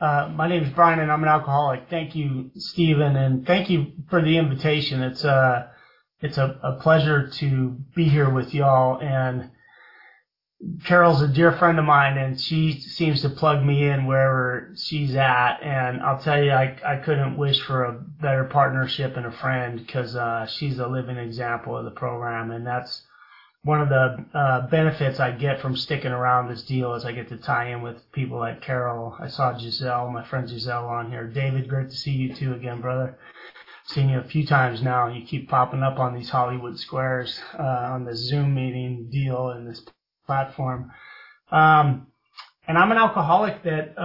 My name is Brian, and I'm an alcoholic. Thank you, Stephen, and thank you for the invitation. It's a pleasure to be here with y'all. And Carol's a dear friend of mine, and she seems to plug me in wherever she's at. And I'll tell you, I couldn't wish for a better partnership and a friend, because she's a living example of the program, and that's one of the benefits I get from sticking around this deal is I get to tie in with people like Carol. I saw Giselle, my friend Giselle, on here. David, great to see you too again, brother. Seen you a few times now. You keep popping up on these Hollywood squares on the Zoom meeting deal and this platform. And I'm an alcoholic that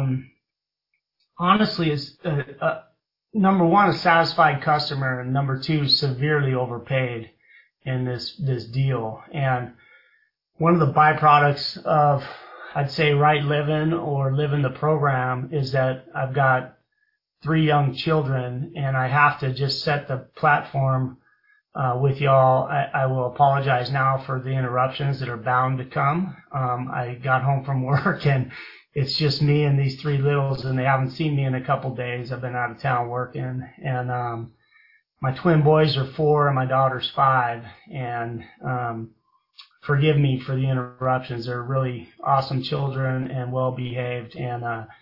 honestly is number one, a satisfied customer, and number two, severely overpaid in this deal. And one of the byproducts of, I'd say, right living or living the program is that I've got 3 young children, and I have to just set the platform with y'all. I will apologize now for the interruptions that are bound to come. I got home from work, and it's just me and these 3 littles, and they haven't seen me in a couple days. I've been out of town working, and my twin boys are 4 and my daughter's 5, and forgive me for the interruptions. They're really awesome children and well behaved, and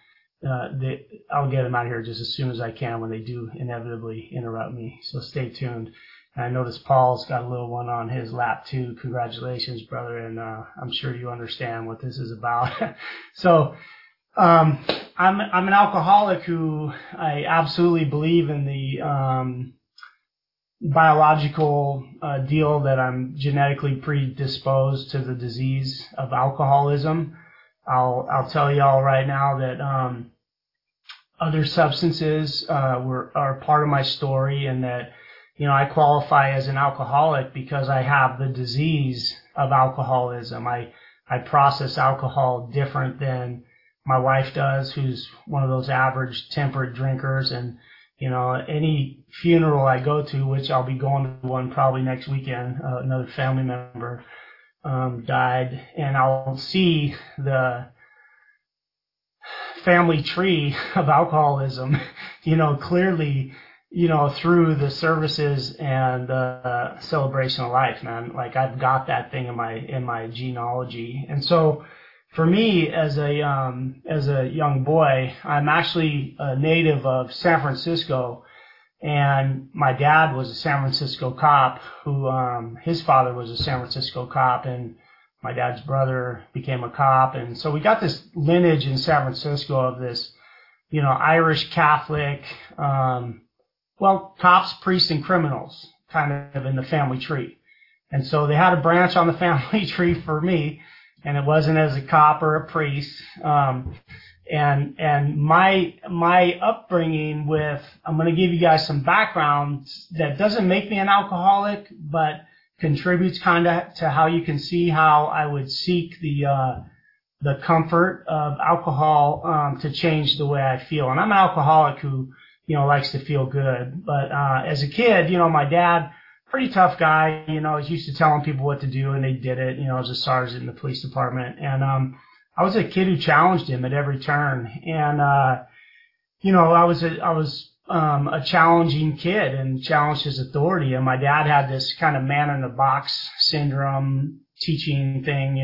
I'll get them out of here just as soon as I can when they do inevitably interrupt me. So stay tuned. And I notice Paul's got a little one on his lap too. Congratulations, brother, and I'm sure you understand what this is about. So I'm an alcoholic who I absolutely believe in the biological deal that I'm genetically predisposed to the disease of alcoholism. I'll tell y'all right now that other substances are part of my story, and that I qualify as an alcoholic because I have the disease of alcoholism. I process alcohol different than my wife does, who's one of those average temperate drinkers, and any funeral I go to, which I'll be going to one probably next weekend, another family member died, and I'll see the family tree of alcoholism, clearly, through the services and the celebration of life, man. Like, I've got that thing in my genealogy. And so for me, as a young boy, I'm actually a native of San Francisco, and my dad was a San Francisco cop who, his father was a San Francisco cop, and my dad's brother became a cop. And so we got this lineage in San Francisco of this, Irish Catholic, cops, priests, and criminals kind of in the family tree. And so they had a branch on the family tree for me, and it wasn't as a cop or a priest. And my upbringing with, I'm going to give you guys some background that doesn't make me an alcoholic, but contributes kind of to how you can see how I would seek the comfort of alcohol to change the way I feel. And I'm an alcoholic who, likes to feel good. But as a kid, my dad, pretty tough guy, was used to telling people what to do, and they did it. I was a sergeant in the police department, and I was a kid who challenged him at every turn. And I was a challenging kid and challenged his authority. And my dad had this kind of man in the box syndrome teaching thing,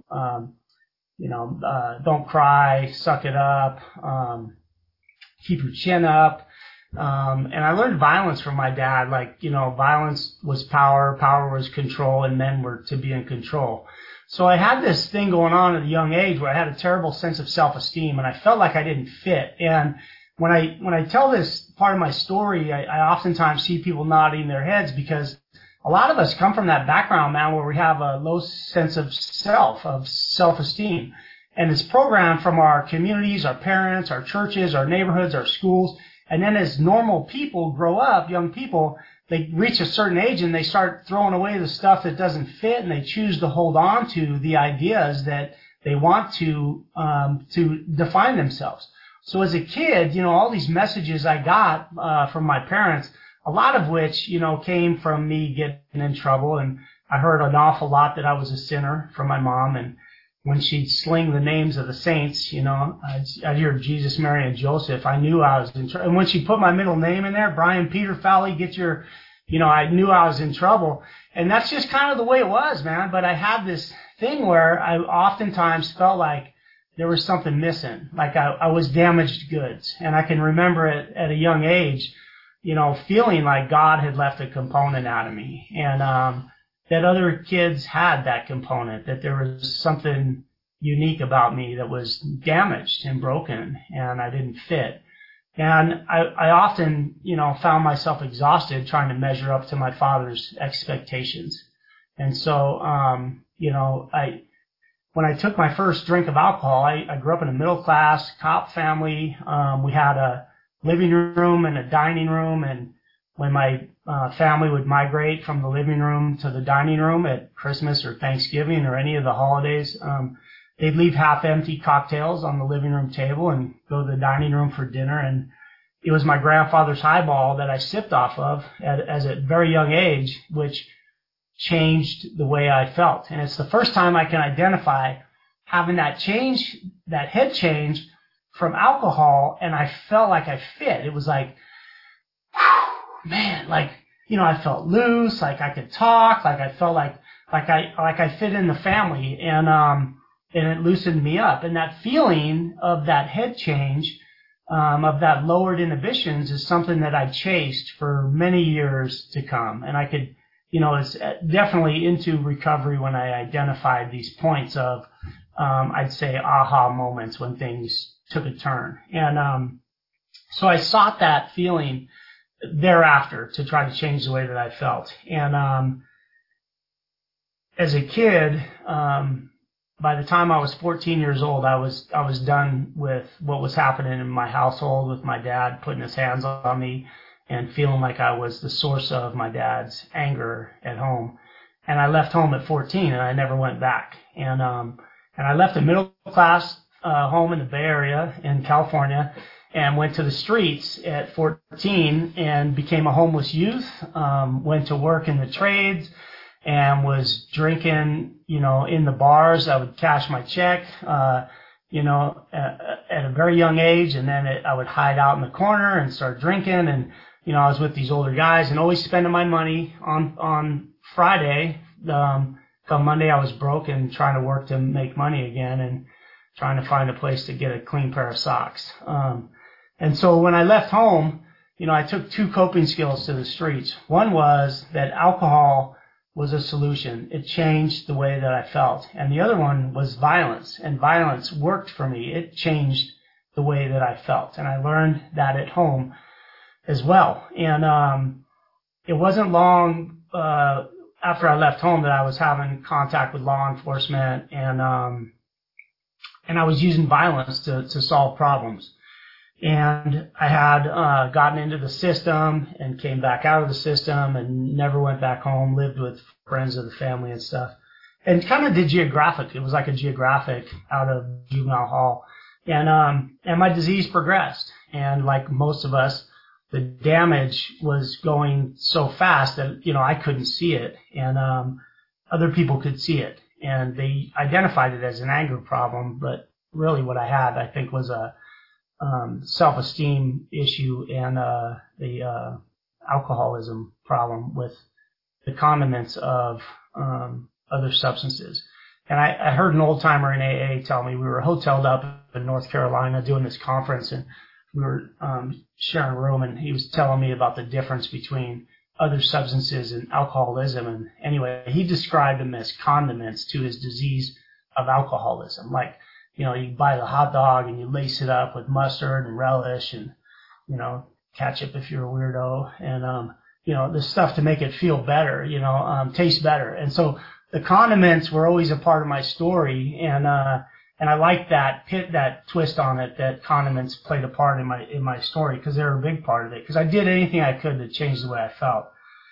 don't cry, suck it up, keep your chin up. And I learned violence from my dad. Violence was power, power was control, and men were to be in control. So I had this thing going on at a young age where I had a terrible sense of self-esteem, and I felt like I didn't fit. And when I tell this part of my story, I oftentimes see people nodding their heads, because a lot of us come from that background, man, where we have a low sense of self-esteem. And it's programmed from our communities, our parents, our churches, our neighborhoods, our schools. And then as normal people grow up, young people, they reach a certain age and they start throwing away the stuff that doesn't fit, and they choose to hold on to the ideas that they want to define themselves. So as a kid, all these messages I got from my parents, a lot of which, came from me getting in trouble. And I heard an awful lot that I was a sinner from my mom. And when she'd sling the names of the saints, I'd hear Jesus, Mary, and Joseph. I knew I was in trouble. And when she put my middle name in there, Brian Peter Fowley, I knew I was in trouble. And that's just kind of the way it was, man. But I had this thing where I oftentimes felt like there was something missing, like I was damaged goods. And I can remember it at a young age, feeling like God had left a component out of me. And that other kids had that component, that there was something unique about me that was damaged and broken, and I didn't fit. And I often, found myself exhausted trying to measure up to my father's expectations. And so, when I took my first drink of alcohol, I grew up in a middle-class cop family. We had a living room and a dining room, and when my family would migrate from the living room to the dining room at Christmas or Thanksgiving or any of the holidays, they'd leave half-empty cocktails on the living room table and go to the dining room for dinner. And it was my grandfather's highball that I sipped off of as a very young age, which changed the way I felt. And it's the first time I can identify having that head change from alcohol, and I felt like I fit. It was like, man, I felt loose, like I could talk, like I felt like I fit in the family, and it loosened me up. And that feeling of that head change, of that lowered inhibitions, is something that I chased for many years to come. And I could, it's definitely into recovery when I identified these points of, I'd say, aha moments when things took a turn. And so I sought that feeling thereafter to try to change the way that I felt. And as a kid, by the time I was 14 years old, I was done with what was happening in my household, with my dad putting his hands on me and feeling like I was the source of my dad's anger at home. And I left home at 14, and I never went back. And I left a middle class home in the Bay Area in California, and went to the streets at 14 and became a homeless youth, went to work in the trades and was drinking, in the bars. I would cash my check, at a very young age, and then I would hide out in the corner and start drinking. And, I was with these older guys and always spending my money on Friday. Come Monday, I was broke and trying to work to make money again and trying to find a place to get a clean pair of socks. And so when I left home, I took two coping skills to the streets. One was that alcohol was a solution. It changed the way that I felt. And the other one was violence. And violence worked for me. It changed the way that I felt. And I learned that at home as well. And it wasn't long after I left home that I was having contact with law enforcement, and I was using violence to solve problems. And I had gotten into the system and came back out of the system and never went back home, lived with friends of the family and stuff. And kind of did geographic. It was like a geographic out of juvenile hall. And my disease progressed. And like most of us, the damage was going so fast that, I couldn't see it. And other people could see it. And they identified it as an anger problem. But really what I had, I think, was a self-esteem issue and the alcoholism problem with the condiments of other substances. And I heard an old-timer in AA tell me, we were hoteled up in North Carolina doing this conference, and we were sharing a room, and he was telling me about the difference between other substances and alcoholism. And anyway, he described them as condiments to his disease of alcoholism. Like, you buy the hot dog and you lace it up with mustard and relish and, ketchup if you're a weirdo, and, the stuff to make it feel better, taste better. And so the condiments were always a part of my story. And I liked that twist on it, that condiments played a part in my story, because they were a big part of it, because I did anything I could to change the way I felt.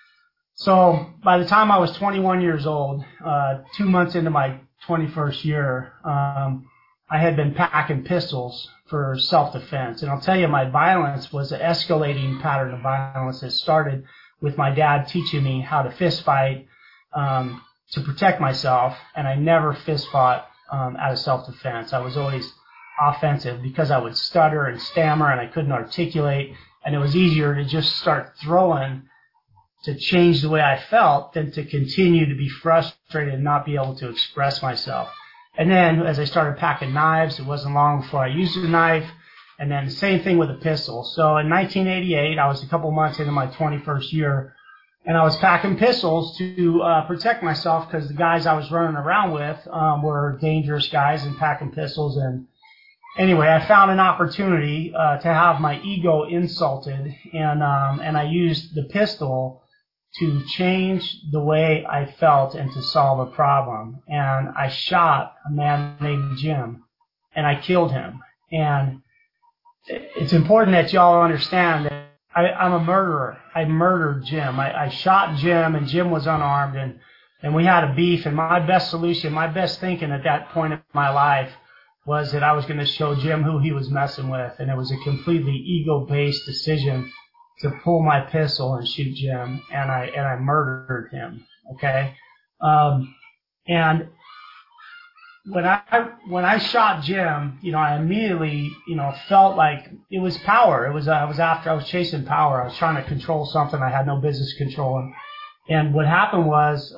So by the time I was 21 years old, 2 months into my 21st year, I had been packing pistols for self-defense. And I'll tell you, my violence was an escalating pattern of violence that started with my dad teaching me how to fist fight to protect myself. And I never fist fought out of self-defense. I was always offensive because I would stutter and stammer and I couldn't articulate, and it was easier to just start throwing to change the way I felt than to continue to be frustrated and not be able to express myself. And then as I started packing knives, it wasn't long before I used a knife, and then the same thing with a pistol. So in 1988, I was a couple months into my 21st year, and I was packing pistols to protect myself because the guys I was running around with were dangerous guys and packing pistols. And anyway, I found an opportunity to have my ego insulted, and I used the pistol to change the way I felt and to solve a problem. And I shot a man named Jim, and I killed him. And it's important that y'all understand that I'm a murderer. I murdered Jim. I shot Jim, and Jim was unarmed, and we had a beef. And my best solution, my best thinking at that point in my life was that I was going to show Jim who he was messing with. And it was a completely ego-based decision to pull my pistol and shoot Jim, and I murdered him. Okay, and when I shot Jim, I immediately felt like it was power. It was I was chasing power. I was trying to control something I had no business controlling. And what happened was,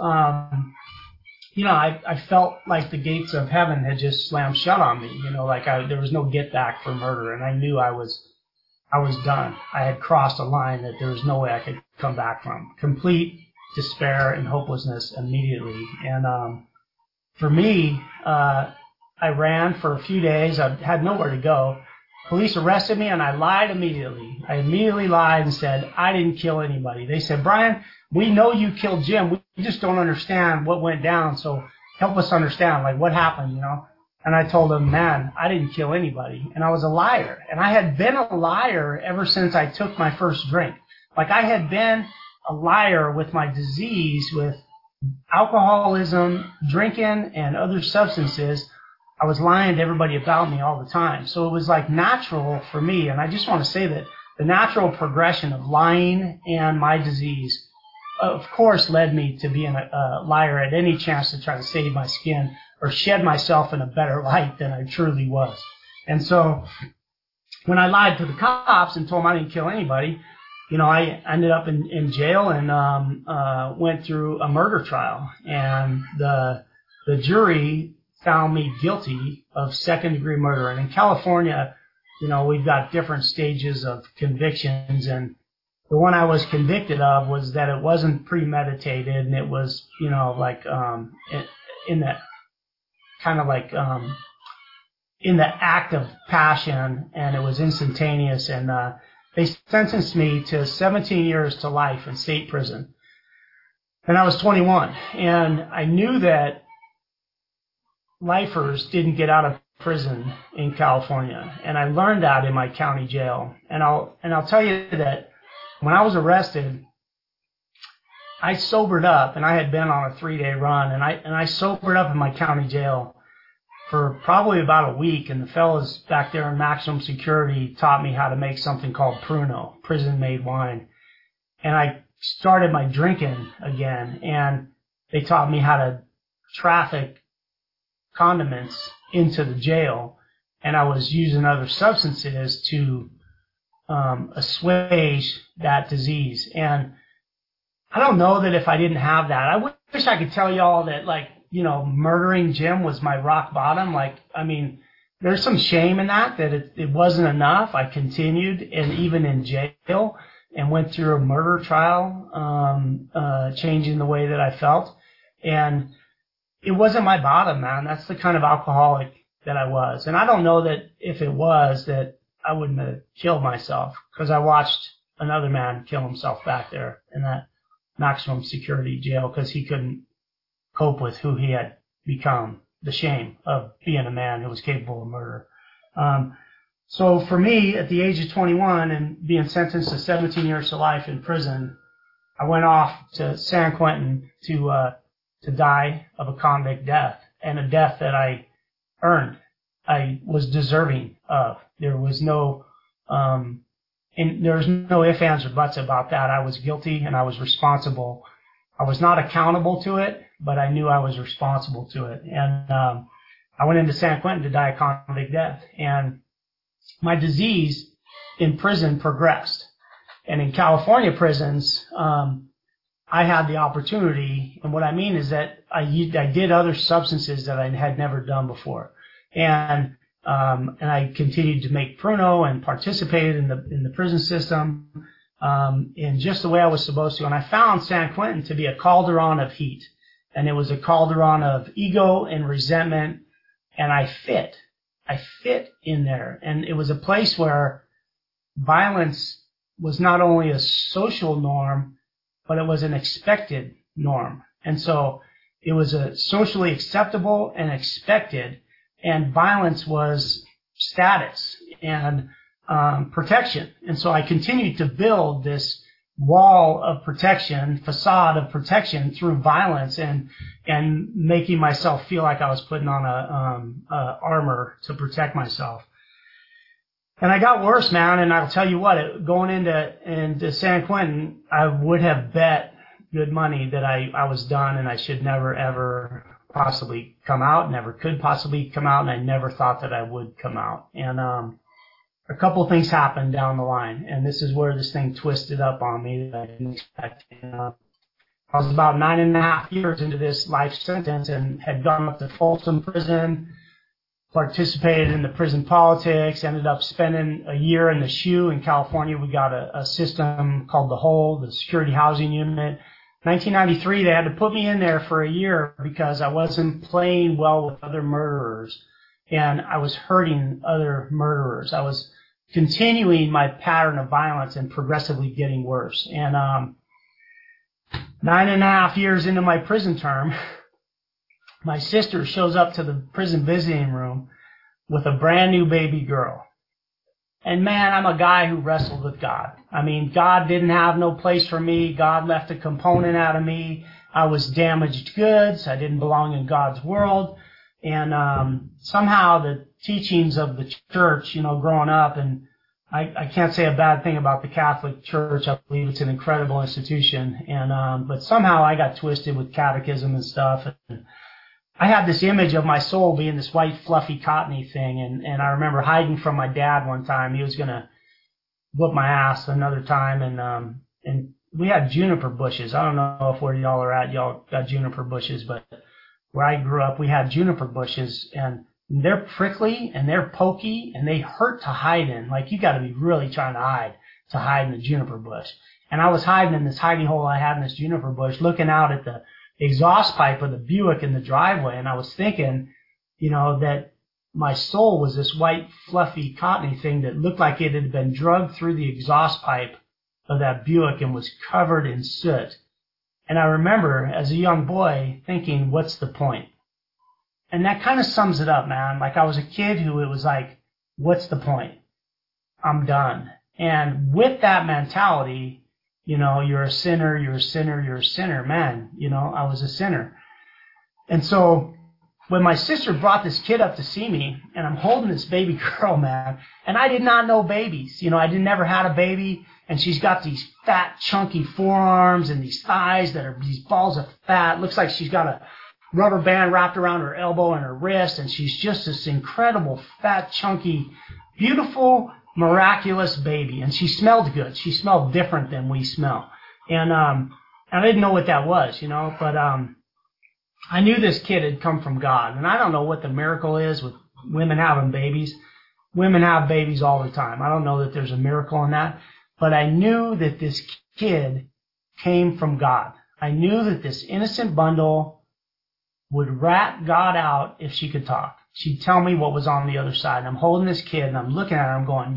I felt like the gates of heaven had just slammed shut on me. There was no get back for murder, and I knew I was done. I had crossed a line that there was no way I could come back from. Complete despair and hopelessness immediately. And for me, I ran for a few days. I had nowhere to go. Police arrested me, and I lied immediately. I immediately lied and said, I didn't kill anybody. They said, Brian, we know you killed Jim. We just don't understand what went down, so help us understand, what happened, And I told them, man, I didn't kill anybody. And I was a liar. And I had been a liar ever since I took my first drink. I had been a liar with my disease, with alcoholism, drinking, and other substances. I was lying to everybody about me all the time. So it was natural for me. And I just want to say that the natural progression of lying and my disease, of course, led me to being a liar at any chance to try to save my skin or shed myself in a better light than I truly was. And so when I lied to the cops and told them I didn't kill anybody, I ended up in jail and went through a murder trial. And the jury found me guilty of second-degree murder. And in California, we've got different stages of convictions. And the one I was convicted of was that it wasn't premeditated, and it was, in that kind of in the act of passion, and it was instantaneous. And they sentenced me to 17 years to life in state prison. And I was 21, and I knew that lifers didn't get out of prison in California, and I learned that in my county jail. And I'll tell you that when I was arrested, I sobered up, and I had been on a 3-day run, and I sobered up in my county jail for probably about a week, and the fellas back there in maximum security taught me how to make something called Pruno, prison-made wine. And I started my drinking again, and they taught me how to traffic condiments into the jail, and I was using other substances to assuage that disease. And I don't know that if I didn't have that, I wish I could tell y'all that, murdering Jim was my rock bottom. There's some shame in that it wasn't enough. I continued, and even in jail, and went through a murder trial, changing the way that I felt. And it wasn't my bottom, man. That's the kind of alcoholic that I was. And I don't know that if it was, that I wouldn't have killed myself, because I watched another man kill himself back there in that maximum security jail because he couldn't cope with who he had become, the shame of being a man who was capable of murder. So for me, at the age of 21 and being sentenced to 17 years to life in prison, I went off to San Quentin to die of a convict death, and a death that I earned. I was deserving of. There was no ifs, ands, or buts about that. I was guilty, and I was responsible. I was not accountable to it, but I knew I was responsible to it. And I went into San Quentin to die a convict death. And my disease in prison progressed. And in California prisons, I had the opportunity, and what I mean is that I did other substances that I had never done before. And I continued to make Pruno and participated in the prison system, in just the way I was supposed to. And I found San Quentin to be a cauldron of heat. And it was a cauldron of ego and resentment. And I fit in there. And it was a place where violence was not only a social norm, but it was an expected norm. And so it was a socially acceptable and expected, and violence was status and protection. And so I continued to build this wall of protection, facade of protection through violence and making myself feel like I was putting on a armor to protect myself. And I got worse, man, and I'll tell you what, going into San Quentin, I would have bet good money that I was done and I should never, ever possibly come out, never could possibly come out, and I never thought that I would come out. And a couple of things happened down the line, and this is where this thing twisted up on me that I didn't expect. And, I was about 9.5 years into this life sentence and had gone up to Folsom Prison, participated in the prison politics, ended up spending a year in the SHU in California. We got a system called the HOLE, the Security Housing Unit. 1993, they had to put me in there for a year because I wasn't playing well with other murderers, and I was hurting other murderers. I was continuing my pattern of violence and progressively getting worse. And 9.5 years into my prison term, my sister shows up to the prison visiting room with a brand new baby girl. And man, I'm a guy who wrestled with God. I mean, God didn't have no place for me. God left a component out of me. I was damaged goods. I didn't belong in God's world. And somehow the teachings of the church, growing up, and I can't say a bad thing about the Catholic Church. I believe it's an incredible institution. And but somehow I got twisted with catechism and stuff. And I had this image of my soul being this white, fluffy, cottony thing, and I remember hiding from my dad one time. He was gonna whoop my ass another time, and we had juniper bushes. I don't know if where y'all are at, y'all got juniper bushes, but where I grew up, we had juniper bushes, and they're prickly and they're pokey and they hurt to hide in. Like, you got to be really trying to hide in the juniper bush. And I was hiding in this hidey hole I had in this juniper bush, looking out at the exhaust pipe of the Buick in the driveway, and I was thinking, that my soul was this white, fluffy, cottony thing that looked like it had been drugged through the exhaust pipe of that Buick and was covered in soot. And I remember, as a young boy, thinking, what's the point? And that kind of sums it up, man. Like, I was a kid who it was like, what's the point? I'm done. And with that mentality, you're a sinner, you're a sinner, you're a sinner. Man, I was a sinner. And so when my sister brought this kid up to see me, and I'm holding this baby girl, man, and I did not know babies. I never had a baby, and she's got these fat, chunky forearms and these thighs that are these balls of fat. Looks like she's got a rubber band wrapped around her elbow and her wrist, and she's just this incredible, fat, chunky, beautiful, miraculous baby. And she smelled good. She smelled different than we smell. And I didn't know what that was, but I knew this kid had come from God. And I don't know what the miracle is with women having babies. Women have babies all the time. I don't know that there's a miracle in that, but I knew that this kid came from God. I knew that this innocent bundle would rat God out if she could talk. She'd tell me what was on the other side. And I'm holding this kid, and I'm looking at her, I'm going,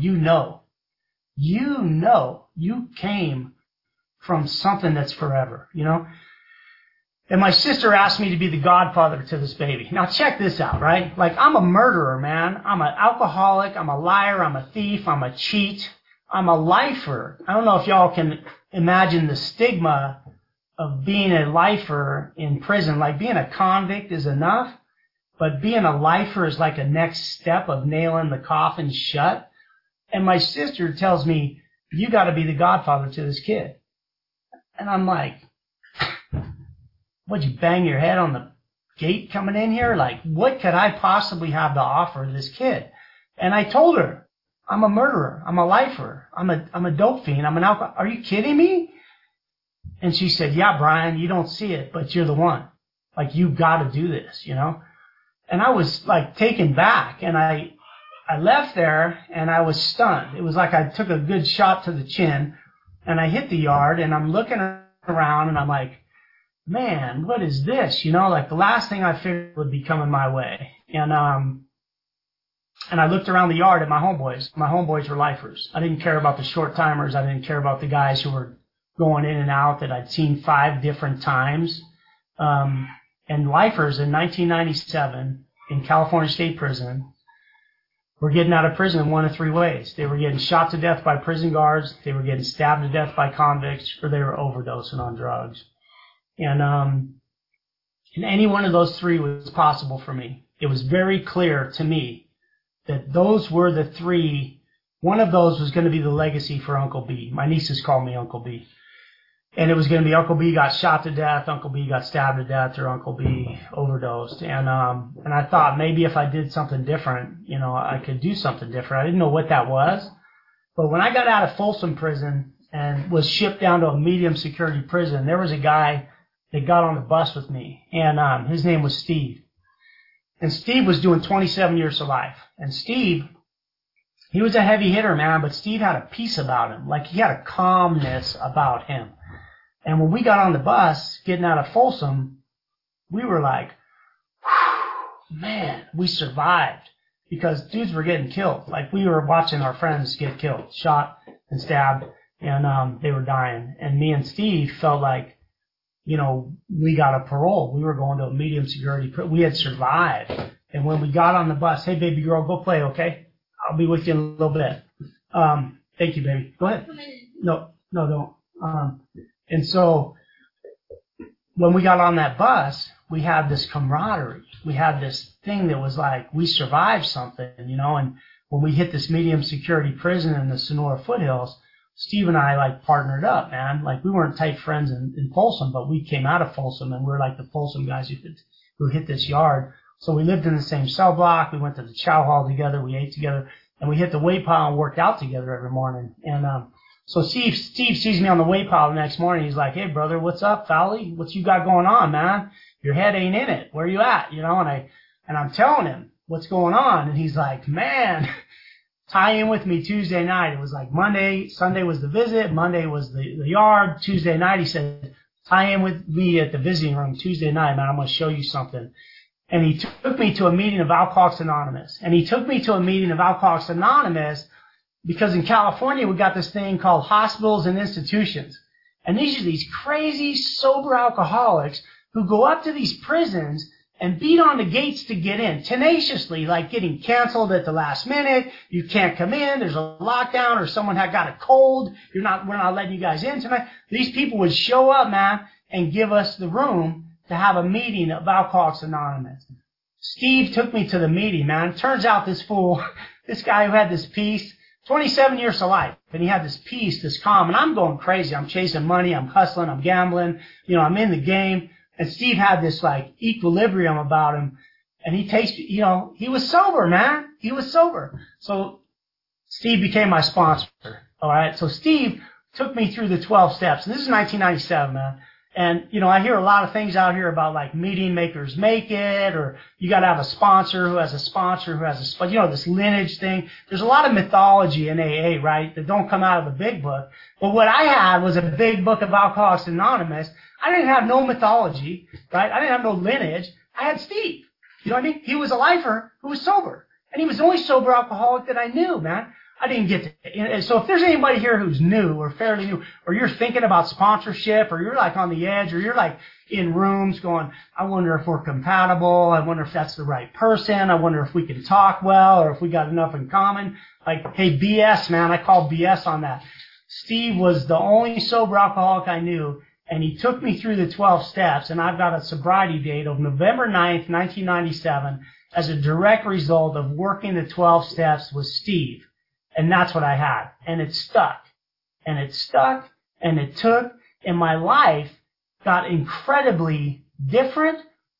you came from something that's forever, And my sister asked me to be the godfather to this baby. Now check this out, right? Like, I'm a murderer, man. I'm an alcoholic. I'm a liar. I'm a thief. I'm a cheat. I'm a lifer. I don't know if y'all can imagine the stigma of being a lifer in prison. Like, being a convict is enough, but being a lifer is like a next step of nailing the coffin shut. And my sister tells me, you got to be the godfather to this kid. And I'm like, what'd you bang your head on the gate coming in here? Like, what could I possibly have to offer this kid? And I told her, I'm a murderer. I'm a lifer. I'm a dope fiend. I'm an alcohol. Are you kidding me? And she said, yeah, Brian, you don't see it, but you're the one. Like, you got to do this, you know? And I was like taken back, and I left there and I was stunned. It was like I took a good shot to the chin, and I hit the yard, and I'm looking around and I'm like, man, what is this? You know, like the last thing I figured would be coming my way. And I looked around the yard at my homeboys. My homeboys were lifers. I didn't care about the short timers. I didn't care about the guys who were going in and out that I'd seen 5 different times. And lifers in 1997 in California State Prison were getting out of prison in one of 3 ways. They were getting shot to death by prison guards, they were getting stabbed to death by convicts, or they were overdosing on drugs. And any one of those 3 was possible for me. It was very clear to me that those were the 3. One of those was going to be the legacy for Uncle B. My nieces call me Uncle B. And it was going to be Uncle B got shot to death, Uncle B got stabbed to death, or Uncle B overdosed. And I thought maybe if I did something different, you know, I could do something different. I didn't know what that was. But when I got out of Folsom Prison and was shipped down to a medium security prison, there was a guy that got on the bus with me. And his name was Steve. And Steve was doing 27 years to life. And Steve, he was a heavy hitter, man, but Steve had a peace about him. Like, he had a calmness about him. And when we got on the bus, getting out of Folsom, we were like, man, we survived. Because dudes were getting killed. Like, we were watching our friends get killed, shot and stabbed, and they were dying. And me and Steve felt like, you know, we got a parole. We were going to a medium security. We had survived. And when we got on the bus, hey, baby girl, go play, okay? I'll be with you in a little bit. Thank you, baby. Go ahead. No, don't. And so when we got on that bus, we had this camaraderie. We had this thing that was like, we survived something, you know, and when we hit this medium security prison in the Sonora foothills, Steve and I like partnered up, man. Like, we weren't tight friends in Folsom, but we came out of Folsom and we're like the Folsom guys who hit this yard. So we lived in the same cell block. We went to the chow hall together. We ate together, and we hit the weight pile and worked out together every morning. And so Steve sees me on the weight pile the next morning. He's like, hey, brother, what's up, Fowley? What you got going on, man? Your head ain't in it. Where you at? You know, and I'm telling him what's going on. And he's like, man, tie in with me Tuesday night. It was like Sunday was the visit. Monday was the yard. Tuesday night, he said, tie in with me at the visiting room Tuesday night, man. I'm going to show you something. And he took me to a meeting of Alcoholics Anonymous. And he took me to a meeting of Alcoholics Anonymous because in California, we got this thing called hospitals and institutions. And these are these crazy, sober alcoholics who go up to these prisons and beat on the gates to get in, tenaciously, like getting canceled at the last minute. You can't come in. There's a lockdown, or someone had got a cold. We're not letting you guys in tonight. These people would show up, man, and give us the room to have a meeting of Alcoholics Anonymous. Steve took me to the meeting, man. Turns out this fool, this guy who had this peace, 27 years to life, and he had this peace, this calm, and I'm going crazy. I'm chasing money, I'm hustling, I'm gambling, you know, I'm in the game. And Steve had this like equilibrium about him, and he tasted, you know, he was sober, man. He was sober. So Steve became my sponsor. All right. So Steve took me through the 12 steps, and this is 1997, man. And, you know, I hear a lot of things out here about like meeting makers make it, or you got to have a sponsor who has a sponsor who has a sponsor, you know, this lineage thing. There's a lot of mythology in AA, right, that don't come out of the big book. But what I had was a big book of Alcoholics Anonymous. I didn't have no mythology, right? I didn't have no lineage. I had Steve. You know what I mean? He was a lifer who was sober. And he was the only sober alcoholic that I knew, man. I didn't get to. So if there's anybody here who's new or fairly new, or you're thinking about sponsorship, or you're like on the edge, or you're like in rooms going, I wonder if we're compatible. I wonder if that's the right person. I wonder if we can talk well, or if we got enough in common. Like, hey, BS, man. I call BS on that. Steve was the only sober alcoholic I knew, and he took me through the 12 steps, and I've got a sobriety date of November 9th, 1997, as a direct result of working the 12 steps with Steve. And that's what I had. And it stuck. And it stuck. And it took. And my life got incredibly different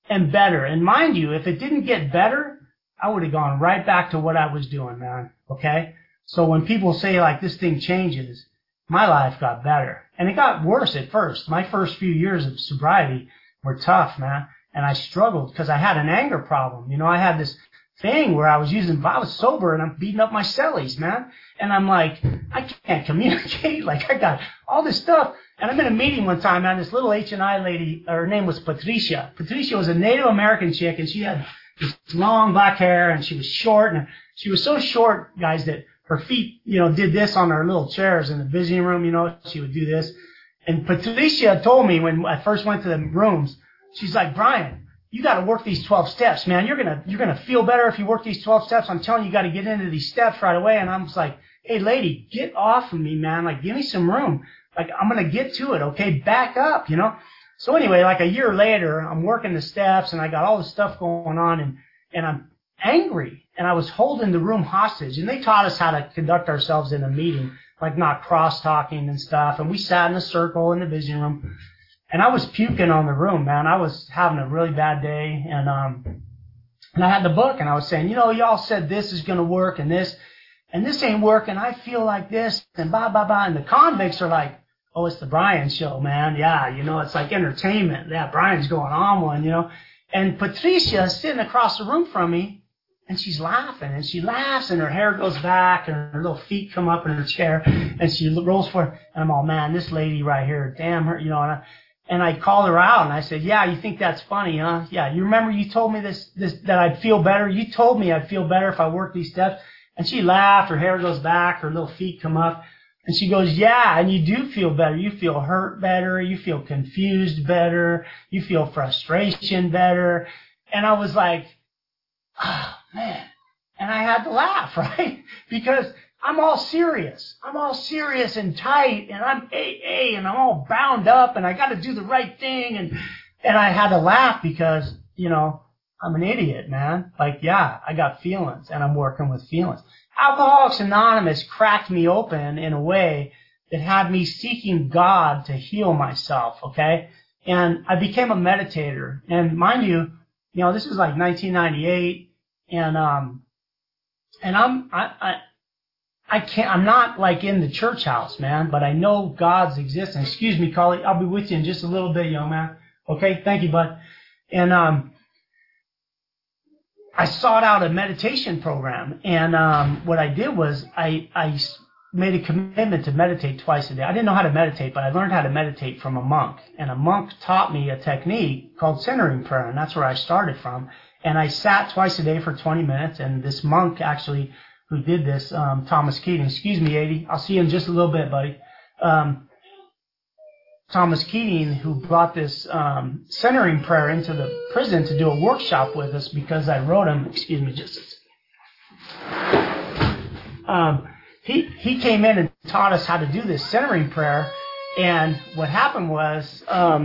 and better. And mind you, if it didn't get better, I would have gone right back to what I was doing, man. Okay? So when people say like this thing changes, my life got better. And it got worse at first. My first few years of sobriety were tough, man. And I struggled because I had an anger problem. You know, I had this thing where I was sober and I'm beating up my cellies, man. And I'm like, I can't communicate. Like I got all this stuff. And I'm in a meeting one time, man, this little H&I lady, her name was Patricia. Patricia was a Native American chick and she had this long black hair and she was short. And she was so short, guys, that her feet, you know, did this on her little chairs in the visiting room, you know, she would do this. And Patricia told me when I first went to the rooms, she's like, Brian, you got to work these 12 steps, man. You're going to feel better if you work these 12 steps. I'm telling you, you got to get into these steps right away. And I was like, hey, lady, get off of me, man. Like, give me some room. Like, I'm going to get to it. Okay. Back up, you know? So anyway, like a year later, I'm working the steps and I got all this stuff going on and I'm angry and I was holding the room hostage and they taught us how to conduct ourselves in a meeting, like not cross talking and stuff. And we sat in a circle in the visiting room. And I was puking on the room, man. I was having a really bad day. And I had the book and I was saying, you know, y'all said this is going to work and this ain't working. I feel like this and blah, blah, blah. And the convicts are like, oh, it's the Brian show, man. Yeah, you know, it's like entertainment. Yeah, Brian's going on one, you know. And Patricia is sitting across the room from me and she's laughing and she laughs and her hair goes back and her little feet come up in her chair and she rolls forward. And I'm all, man, this lady right here, damn her, you know, and I called her out and I said, yeah, you think that's funny, huh? Yeah, you remember you told me this that I'd feel better? You told me I'd feel better if I worked these steps. And she laughed, her hair goes back, her little feet come up. And she goes, yeah, and you do feel better. You feel hurt better. You feel confused better. You feel frustration better. And I was like, oh, man. And I had to laugh, right? Because I'm all serious. I'm all serious and tight, and I'm AA, and I'm all bound up, and I got to do the right thing. And I had to laugh because, you know, I'm an idiot, man. Like, yeah, I got feelings, and I'm working with feelings. Alcoholics Anonymous cracked me open in a way that had me seeking God to heal myself, okay? And I became a meditator. And mind you, you know, this is like 1998, and I'm not like in the church house, man, but I know God's existence. Excuse me, Carly, I'll be with you in just a little bit, young man. Okay, thank you, bud. And I sought out a meditation program, and what I did was I made a commitment to meditate twice a day. I didn't know how to meditate, but I learned how to meditate from a monk, and a monk taught me a technique called centering prayer, and that's where I started from. And I sat twice a day for 20 minutes, and this monk actually who did this, Thomas Keating, excuse me, 80, I'll see you in just a little bit, buddy. Thomas Keating, who brought this centering prayer into the prison to do a workshop with us because I wrote him, excuse me, just a second. He came in and taught us how to do this centering prayer, and what happened was,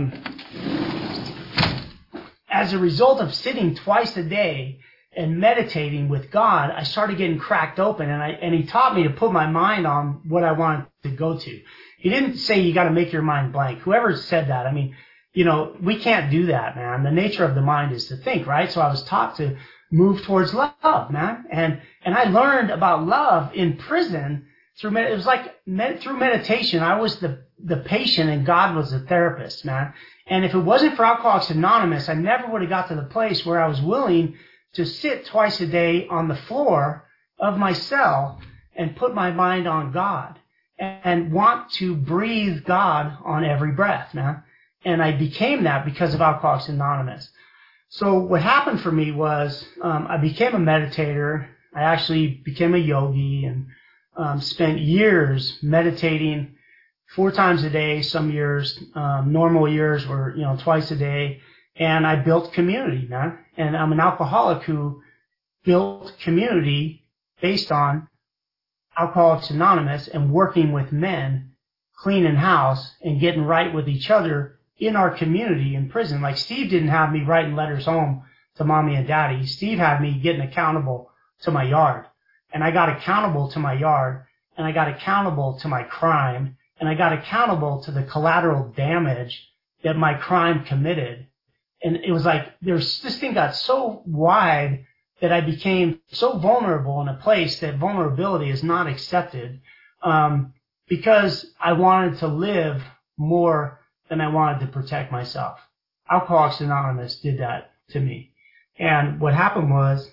as a result of sitting twice a day and meditating with God, I started getting cracked open, and he taught me to put my mind on what I wanted to go to. He didn't say you got to make your mind blank. Whoever said that, I mean, you know, we can't do that, man. The nature of the mind is to think, right? So I was taught to move towards love, man. And I learned about love in prison through, it was like through meditation. I was the patient and God was the therapist, man. And if it wasn't for Alcoholics Anonymous, I never would have got to the place where I was willing to sit twice a day on the floor of my cell and put my mind on God and want to breathe God on every breath, man. And I became that because of Alcoholics Anonymous. So what happened for me was I became a meditator. I actually became a yogi and spent years meditating 4 times a day. Some years, normal years were, you know, twice a day. And I built community, man. And I'm an alcoholic who built community based on Alcoholics Anonymous and working with men, cleaning house and getting right with each other in our community in prison. Like Steve didn't have me writing letters home to mommy and daddy. Steve had me getting accountable to my yard. And I got accountable to my yard, and I got accountable to my crime, and I got accountable to the collateral damage that my crime committed. And it was like this thing got so wide that I became so vulnerable in a place that vulnerability is not accepted, because I wanted to live more than I wanted to protect myself. Alcoholics Anonymous did that to me. And what happened was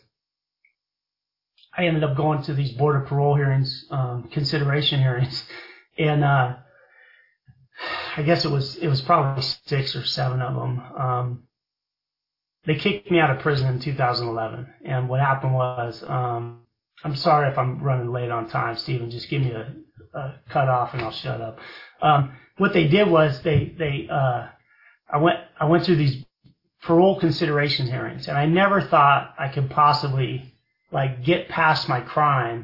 I ended up going to these board of parole hearings, consideration hearings, and I guess it was probably 6 or 7 of them. They kicked me out of prison in 2011, and what happened was, I'm sorry if I'm running late on time, Stephen. Just give me a cut off and I'll shut up. What they did was I went through these parole consideration hearings, and I never thought I could possibly get past my crime,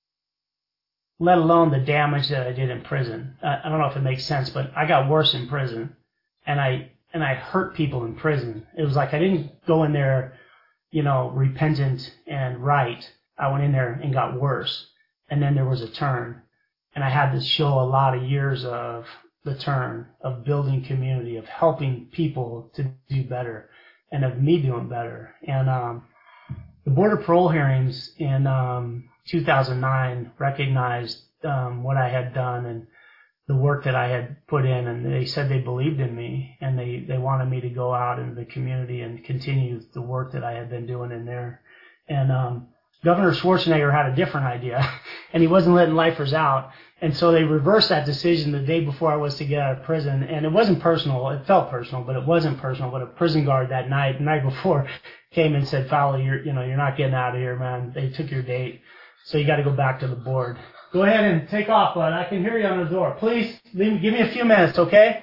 let alone the damage that I did in prison. I don't know if it makes sense, but I got worse in prison, and I hurt people in prison. It was like I didn't go in there, repentant and right. I went in there and got worse, and then there was a turn, and I had to show a lot of years of the turn, of building community, of helping people to do better, and of me doing better. And the Board of Parole hearings in 2009 recognized what I had done and the work that I had put in, and they said they believed in me, and they wanted me to go out into the community and continue the work that I had been doing in there. And Governor Schwarzenegger had a different idea, and he wasn't letting lifers out. And so they reversed that decision the day before I was to get out of prison. And it wasn't personal. It felt personal, but it wasn't personal. But a prison guard that night, the night before, came and said, Fowler, you're not getting out of here, man. They took your date. So you got to go back to the board. Go ahead and take off, bud. I can hear you on the door. Please, give me a few minutes, okay?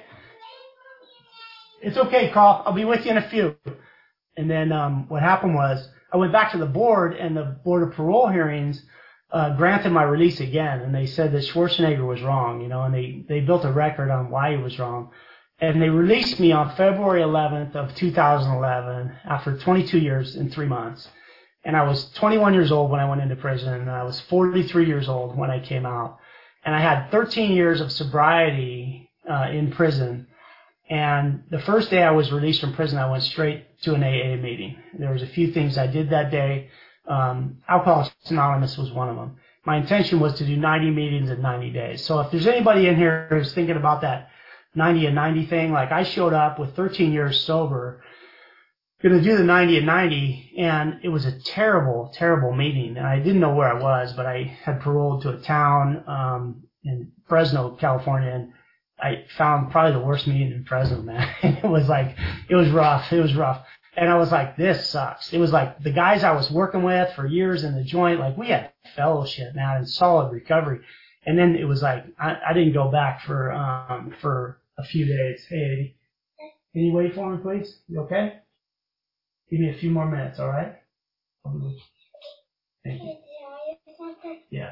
It's okay, Carl. I'll be with you in a few. And then what happened was I went back to the board, and the Board of Parole hearings granted my release again, and they said that Schwarzenegger was wrong, and they built a record on why he was wrong. And they released me on February 11th of 2011 after 22 years and 3 months. And I was 21 years old when I went into prison, and I was 43 years old when I came out. And I had 13 years of sobriety in prison. And the first day I was released from prison, I went straight to an AA meeting. There was a few things I did that day. Alcoholics Anonymous was one of them. My intention was to do 90 meetings in 90 days. So if there's anybody in here who's thinking about that 90 and 90 thing, I showed up with 13 years sober, going to do the 90 and 90, and it was a terrible, terrible meeting. And I didn't know where I was, but I had paroled to a town in Fresno, California, and I found probably the worst meeting in Fresno, man. It was rough. It was rough. And I was like, this sucks. It was like the guys I was working with for years in the joint, we had fellowship, man, and solid recovery. And then it was like, I didn't go back for a few days. Hey, Eddie, can you wait for me, please? You okay? Give me a few more minutes, all right? Thank you. Yeah.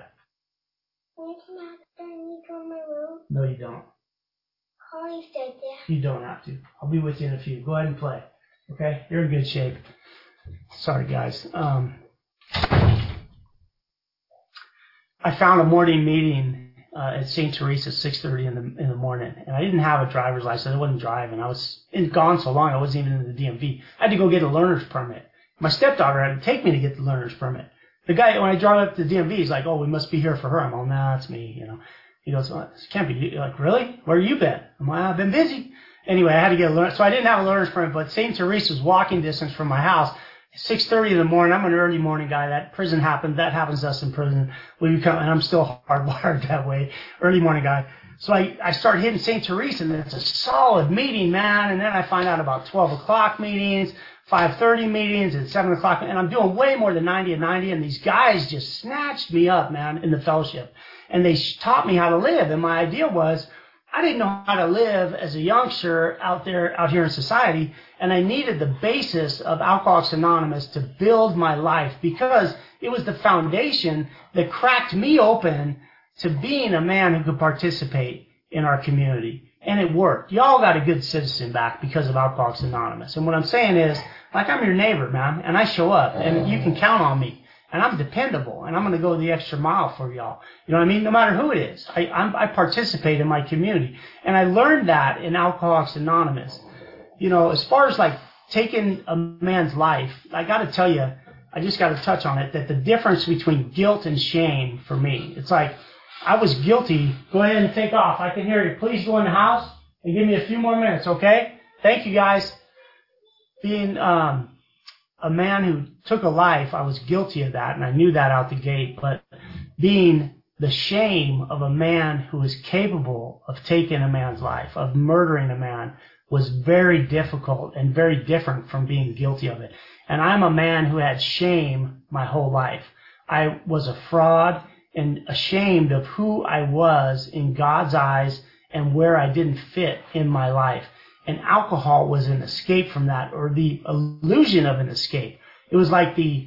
No, you don't. You don't have to. I'll be with you in a few. Go ahead and play. Okay? You're in good shape. Sorry, guys. I found a morning meeting at St. Teresa at 6:30 in the morning, and I didn't have a driver's license. I wasn't driving. I was gone so long I wasn't even in the DMV. I had to go get a learner's permit. My stepdaughter had to take me to get the learner's permit. The guy, when I drive up to the DMV, he's like, "Oh, we must be here for her." I'm like, "Nah, it's me." He goes, "Well, it can't be you." Like, "Really? Where you been?" I'm like, "I've been busy." Anyway, I had to get a learner, so I didn't have a learner's permit, but St. Teresa's walking distance from my house. 6:30 in the morning. I'm an early morning guy. That happens to us in prison. And I'm still hardwired that way. Early morning guy. So I start hitting St. Teresa, and it's a solid meeting, man. And then I find out about 12 o'clock meetings, 5:30 meetings, and 7 o'clock. And I'm doing way more than 90 and 90. And these guys just snatched me up, man, in the fellowship. And they taught me how to live. And my idea was, I didn't know how to live as a youngster out here in society, and I needed the basis of Alcoholics Anonymous to build my life, because it was the foundation that cracked me open to being a man who could participate in our community. And it worked. Y'all got a good citizen back because of Alcoholics Anonymous. And what I'm saying is, I'm your neighbor, man, and I show up, and you can count on me. And I'm dependable, and I'm going to go the extra mile for y'all. You know what I mean? No matter who it is. I participate in my community. And I learned that in Alcoholics Anonymous. As far as taken a man's life, I got to tell you, I just got to touch on it, that the difference between guilt and shame for me, it's like I was guilty. Go ahead and take off. I can hear you. Please go in the house and give me a few more minutes, okay? Thank you, guys. Being a man who took a life, I was guilty of that, and I knew that out the gate. But being the shame of a man who is capable of taking a man's life, of murdering a man, was very difficult and very different from being guilty of it. And I'm a man who had shame my whole life. I was a fraud and ashamed of who I was in God's eyes and where I didn't fit in my life. And alcohol was an escape from that, or the illusion of an escape. It was like the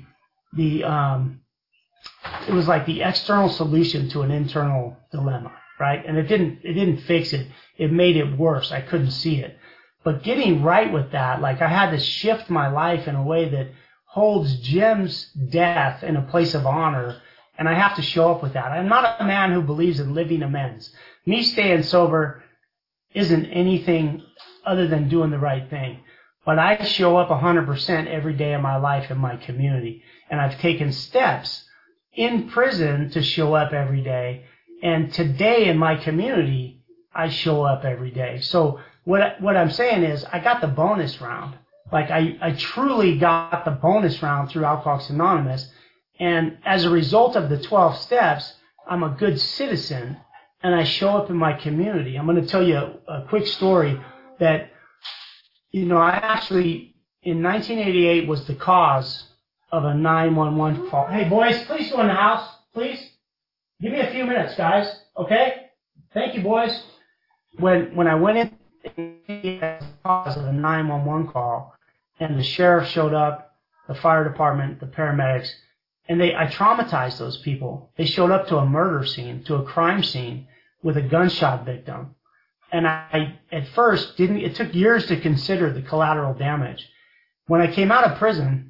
external solution to an internal dilemma, right? And it didn't fix it. It made it worse. I couldn't see it. But getting right with that, like I had to shift my life in a way that holds Jim's death in a place of honor, and I have to show up with that. I'm not a man who believes in living amends. Me staying sober isn't anything other than doing the right thing. But I show up 100% every day of my life in my community. And I've taken steps in prison to show up every day. And today in my community, I show up every day. So what I'm saying is I got the bonus round. Like I truly got the bonus round through Alcoholics Anonymous. And as a result of the 12 steps, I'm a good citizen and I show up in my community. I'm going to tell you a quick story that, I actually, in 1988 was the cause of a 911 call. Hey, boys, please go in the house, please. Give me a few minutes, guys, okay? Thank you, boys. When I went in, the cause of a 911 call, and the sheriff showed up, the fire department, the paramedics, and I traumatized those people. They showed up to a murder scene, to a crime scene with a gunshot victim. And I, at first, it took years to consider the collateral damage. When I came out of prison,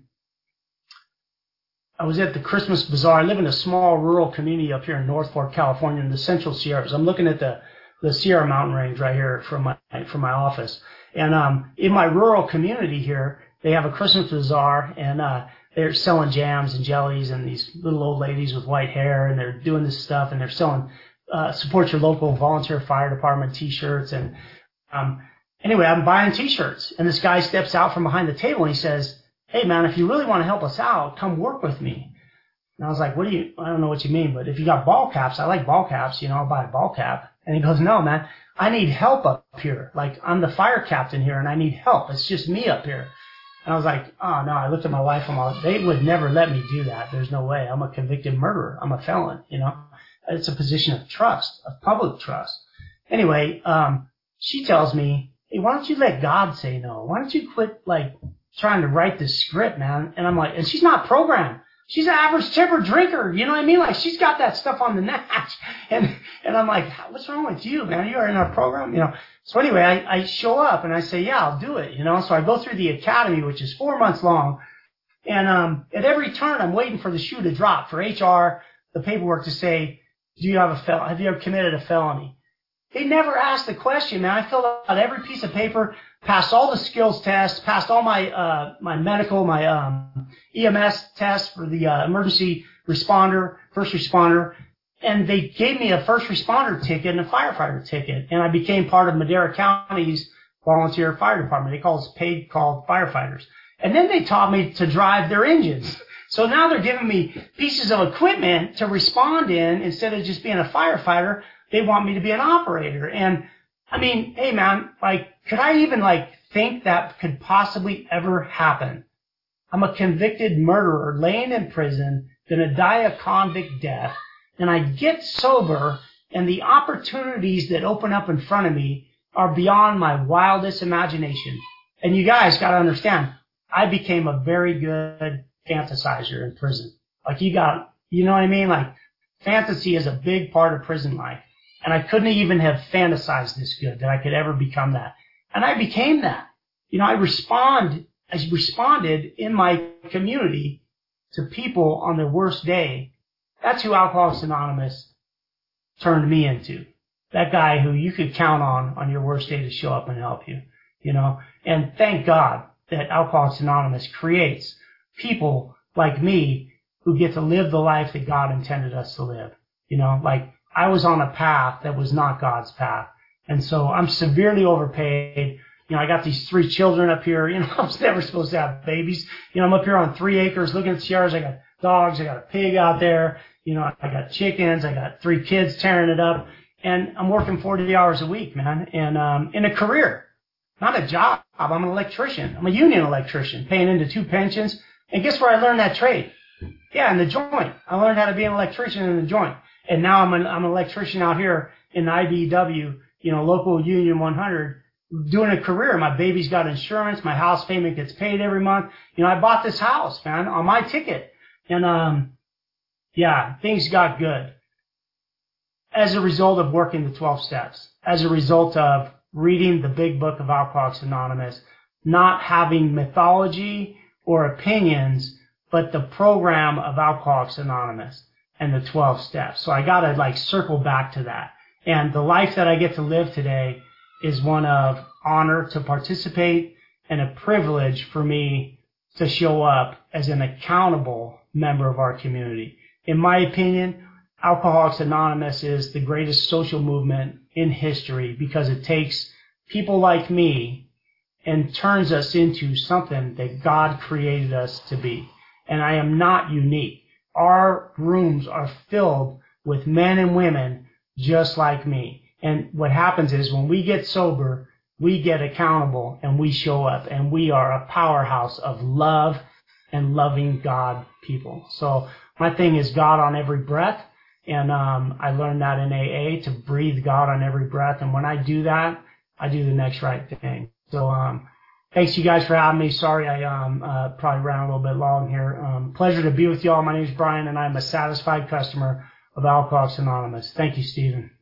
I was at the Christmas Bazaar. I live in a small rural community up here in North Fork, California, in the Central Sierras. I'm looking at the Sierra Mountain Range right here from my office. And in my rural community here, they have a Christmas Bazaar, and they're selling jams and jellies, and these little old ladies with white hair, and they're doing this stuff, and they're selling support your local volunteer fire department T-shirts. And anyway, I'm buying T-shirts, and this guy steps out from behind the table and he says, "Hey man, if you really want to help us out, come work with me." And I was like, I don't know what you mean, but if you got ball caps, I like ball caps, I'll buy a ball cap. And he goes, "No man, I need help up here. Like I'm the fire captain here and I need help. It's just me up here." And I was like, "Oh no," I looked at my wife and they would never let me do that. There's no way. I'm a convicted murderer. I'm a felon, It's a position of trust, of public trust. Anyway, she tells me, "Hey, why don't you let God say no? Why don't you quit trying to write this script, man?" And I'm like, and she's not programmed. She's an average tipper drinker. You know what I mean? Like she's got that stuff on the natch. And I'm like, "What's wrong with you, man? You are in our program, So anyway, I show up and I say, "Yeah, I'll do it." So I go through the academy, which is 4 months long. And at every turn, I'm waiting for the shoe to drop, for HR, the paperwork to say, have you ever committed a felony? They never asked the question, man. I filled out every piece of paper, passed all the skills tests, passed all my medical, my EMS tests for the emergency responder, first responder, and they gave me a first responder ticket and a firefighter ticket, and I became part of Madera County's volunteer fire department. They call us paid called firefighters. And then they taught me to drive their engines. So now they're giving me pieces of equipment to respond in instead of just being a firefighter. They want me to be an operator. And I mean, hey man, could I even think that could possibly ever happen? I'm a convicted murderer laying in prison, gonna die a convict death, and I get sober and the opportunities that open up in front of me are beyond my wildest imagination. And you guys gotta understand, I became a very good fantasizer in prison. You know what I mean? Fantasy is a big part of prison life. And I couldn't even have fantasized this good that I could ever become that. And I became that. I responded in my community to people on their worst day. That's who Alcoholics Anonymous turned me into. That guy who you could count on your worst day to show up and help you, And thank God that Alcoholics Anonymous creates people like me who get to live the life that God intended us to live. You know, like I was on a path that was not God's path. And so I'm severely overpaid. You know, I got these 3 children up here. You know, I was never supposed to have babies. You know, I'm up here on 3 acres looking at the yards. I got dogs. I got a pig out there. You know, I got chickens. I got 3 kids tearing it up. And I'm working 40 hours a week, man. And in a career, not a job. I'm an electrician. I'm a union electrician, paying into 2 pensions. And guess where I learned that trade? Yeah, in the joint. I learned how to be an electrician in the joint. And now I'm an electrician out here in the IBEW, you know, local Union 100, doing a career. My baby's got insurance. My house payment gets paid every month. You know, I bought this house, man, on my ticket. And, yeah, things got good as a result of working the 12 steps, as a result of reading the big book of Alcoholics Anonymous, not having mythology or opinions, but the program of Alcoholics Anonymous and the 12 steps. So I got to like circle back to that. And the life that I get to live today is one of honor to participate and a privilege for me to show up as an accountable member of our community. In my opinion, Alcoholics Anonymous is the greatest social movement in history because it takes people like me and turns us into something that God created us to be. And I am not unique. Our rooms are filled with men and women just like me. And what happens is when we get sober, we get accountable and we show up and we are a powerhouse of love and loving God people. So my thing is God on every breath. And I learned that in AA, to breathe God on every breath. And when I do that, I do the next right thing. So thanks you guys for having me. Sorry I probably ran a little bit long here. Pleasure to be with you all. My name is Brian, and I'm a satisfied customer of Alcoholics Anonymous. Thank you, Stephen.